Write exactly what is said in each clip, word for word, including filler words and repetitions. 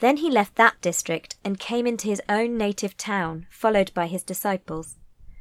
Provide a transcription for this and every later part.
Then he left that district and came into his own native town, followed by his disciples.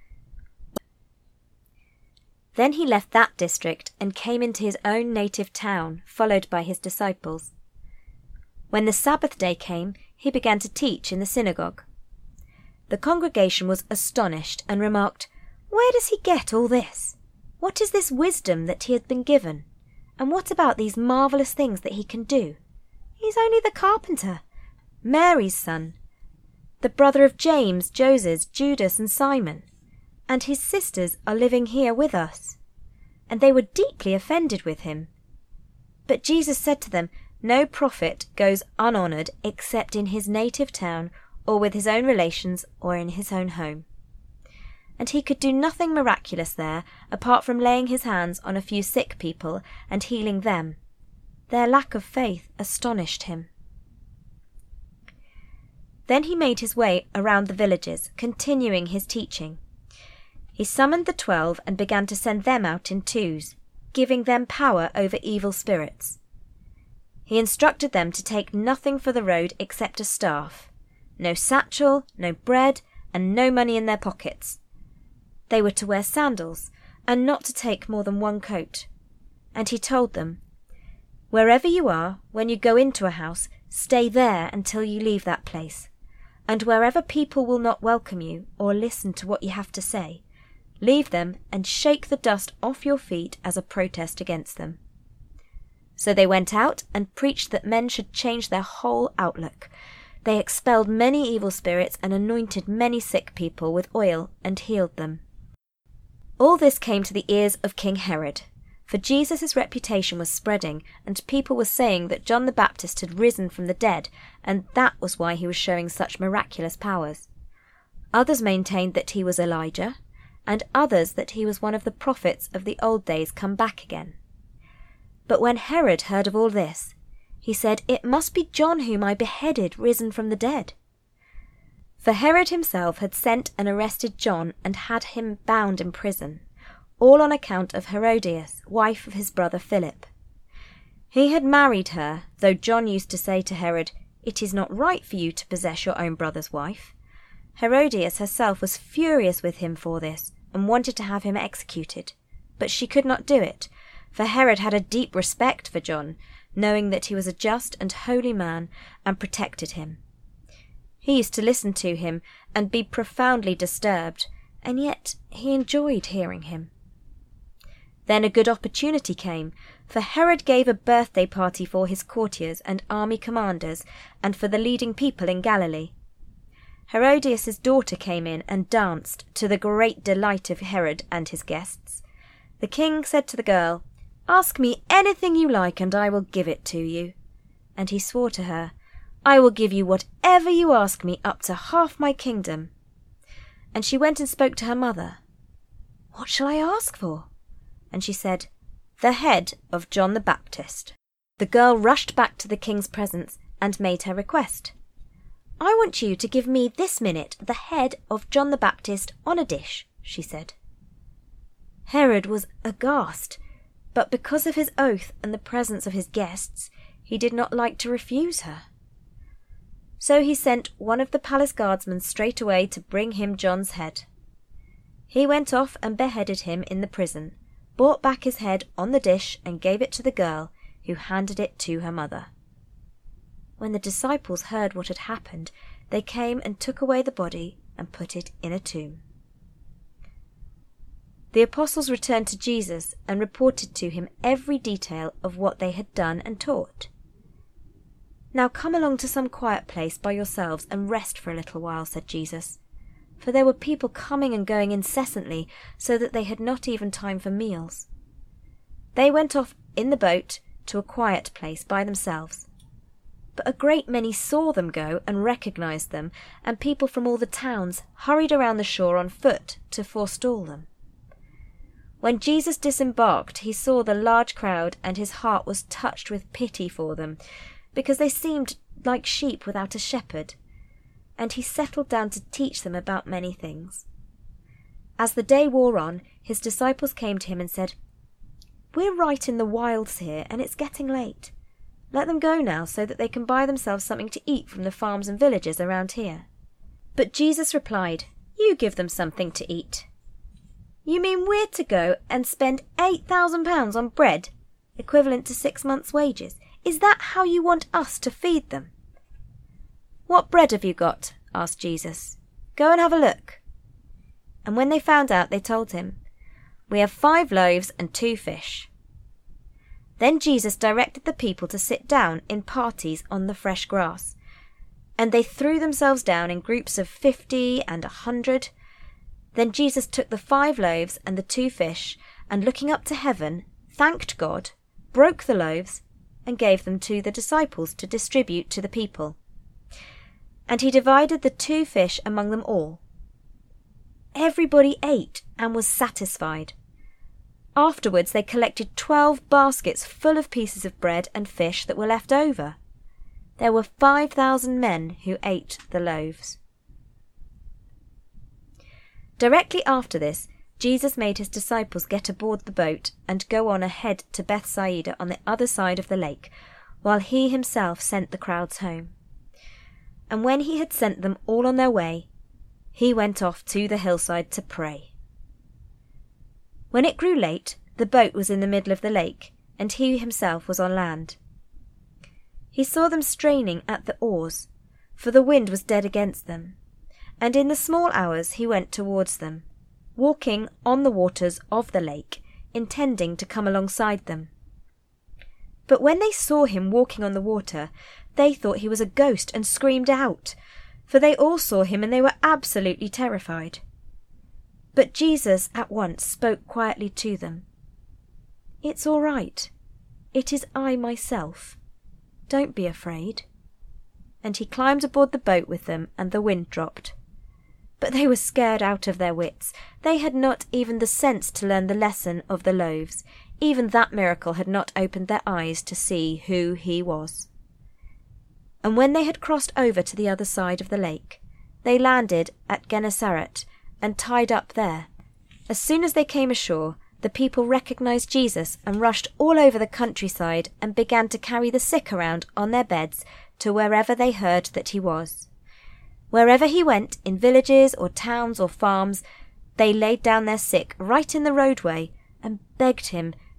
Then he left that district and came into his own native town, followed by his disciples. When the Sabbath day came, he began to teach in the synagogue. The congregation was astonished and remarked, "Where does he get all this? What is this wisdom that he has been given? And what about these marvellous things that he can do? He's only the carpenter, Mary's son, the brother of James, Joseph, Judas, and Simon, and his sisters are living here with us." And they were deeply offended with him. But Jesus said to them, "No prophet goes unhonoured except in his native town, or with his own relations, or in his own home." And he could do nothing miraculous there, apart from laying his hands on a few sick people and healing them. Their lack of faith astonished him. Then he made his way around the villages, continuing his teaching. He summoned the twelve and began to send them out in twos, giving them power over evil spirits. He instructed them to take nothing for the road except a staff, no satchel, no bread, and no money in their pockets. They were to wear sandals, and not to take more than one coat. And he told them, "Wherever you are, when you go into a house, stay there until you leave that place. And wherever people will not welcome you or listen to what you have to say, leave them and shake the dust off your feet as a protest against them." So they went out and preached that men should change their whole outlook. They expelled many evil spirits and anointed many sick people with oil and healed them. All this came to the ears of King Herod, for Jesus' reputation was spreading, and people were saying that John the Baptist had risen from the dead, and that was why he was showing such miraculous powers. Others maintained that he was Elijah, and others that he was one of the prophets of the old days come back again. But when Herod heard of all this, he said, "It must be John whom I beheaded risen from the dead." For Herod himself had sent and arrested John and had him bound in prison, all on account of Herodias, wife of his brother Philip. He had married her, though John used to say to Herod, "It is not right for you to possess your own brother's wife." Herodias herself was furious with him for this, and wanted to have him executed, but she could not do it, for Herod had a deep respect for John, knowing that he was a just and holy man, and protected him. He used to listen to him and be profoundly disturbed, and yet he enjoyed hearing him. Then a good opportunity came, for Herod gave a birthday party for his courtiers and army commanders, and for the leading people in Galilee. Herodias' daughter came in and danced, to the great delight of Herod and his guests. The king said to the girl, "Ask me anything you like, and I will give it to you." And he swore to her, "I will give you whatever you ask me, up to half my kingdom." And she went and spoke to her mother. "What shall I ask for?" And she said, "The head of John the Baptist." The girl rushed back to the king's presence and made her request. "I want you to give me this minute the head of John the Baptist on a dish," she said. Herod was aghast, but because of his oath and the presence of his guests, he did not like to refuse her. So he sent one of the palace guardsmen straight away to bring him John's head. He went off and beheaded him in the prison, brought back his head on the dish and gave it to the girl, who handed it to her mother. When the disciples heard what had happened, they came and took away the body and put it in a tomb. The apostles returned to Jesus and reported to him every detail of what they had done and taught. "Now come along to some quiet place by yourselves and rest for a little while," said Jesus, for there were people coming and going incessantly, so that they had not even time for meals. They went off in the boat to a quiet place by themselves. But a great many saw them go and recognized them, and people from all the towns hurried around the shore on foot to forestall them. When Jesus disembarked, he saw the large crowd, and his heart was touched with pity for them, because they seemed like sheep without a shepherd, and he settled down to teach them about many things. As the day wore on, his disciples came to him and said, "We're right in the wilds here, and it's getting late. Let them go now so that they can buy themselves something to eat from the farms and villages around here." But Jesus replied, "You give them something to eat." "You mean we're to go and spend eight thousand pounds on bread, equivalent to six months' wages? Is that how you want us to feed them?" "What bread have you got?" asked Jesus. "Go and have a look." And when they found out, they told him, "We have five loaves and two fish." Then Jesus directed the people to sit down in parties on the fresh grass, and they threw themselves down in groups of fifty and a hundred. Then Jesus took the five loaves and the two fish, and looking up to heaven, thanked God, broke the loaves, and gave them to the disciples to distribute to the people. And he divided the two fish among them all. Everybody ate and was satisfied. Afterwards they collected twelve baskets full of pieces of bread and fish that were left over. There were five thousand men who ate the loaves. Directly after this, Jesus made his disciples get aboard the boat and go on ahead to Bethsaida on the other side of the lake, while he himself sent the crowds home. And when he had sent them all on their way, he went off to the hillside to pray. When it grew late, the boat was in the middle of the lake, and he himself was on land. He saw them straining at the oars, for the wind was dead against them, and in the small hours he went towards them, walking on the waters of the lake, intending to come alongside them. But when they saw him walking on the water, they thought he was a ghost and screamed out, for they all saw him and they were absolutely terrified. But Jesus at once spoke quietly to them. "It's all right. It is I myself. Don't be afraid." And he climbed aboard the boat with them, and the wind dropped. But they were scared out of their wits. They had not even the sense to learn the lesson of the loaves. Even that miracle had not opened their eyes to see who he was. And when they had crossed over to the other side of the lake, they landed at Gennesaret and tied up there. As soon as they came ashore, the people recognized Jesus and rushed all over the countryside and began to carry the sick around on their beds to wherever they heard that he was. Wherever he went, in villages or towns or farms, they laid down their sick right in the roadway and begged him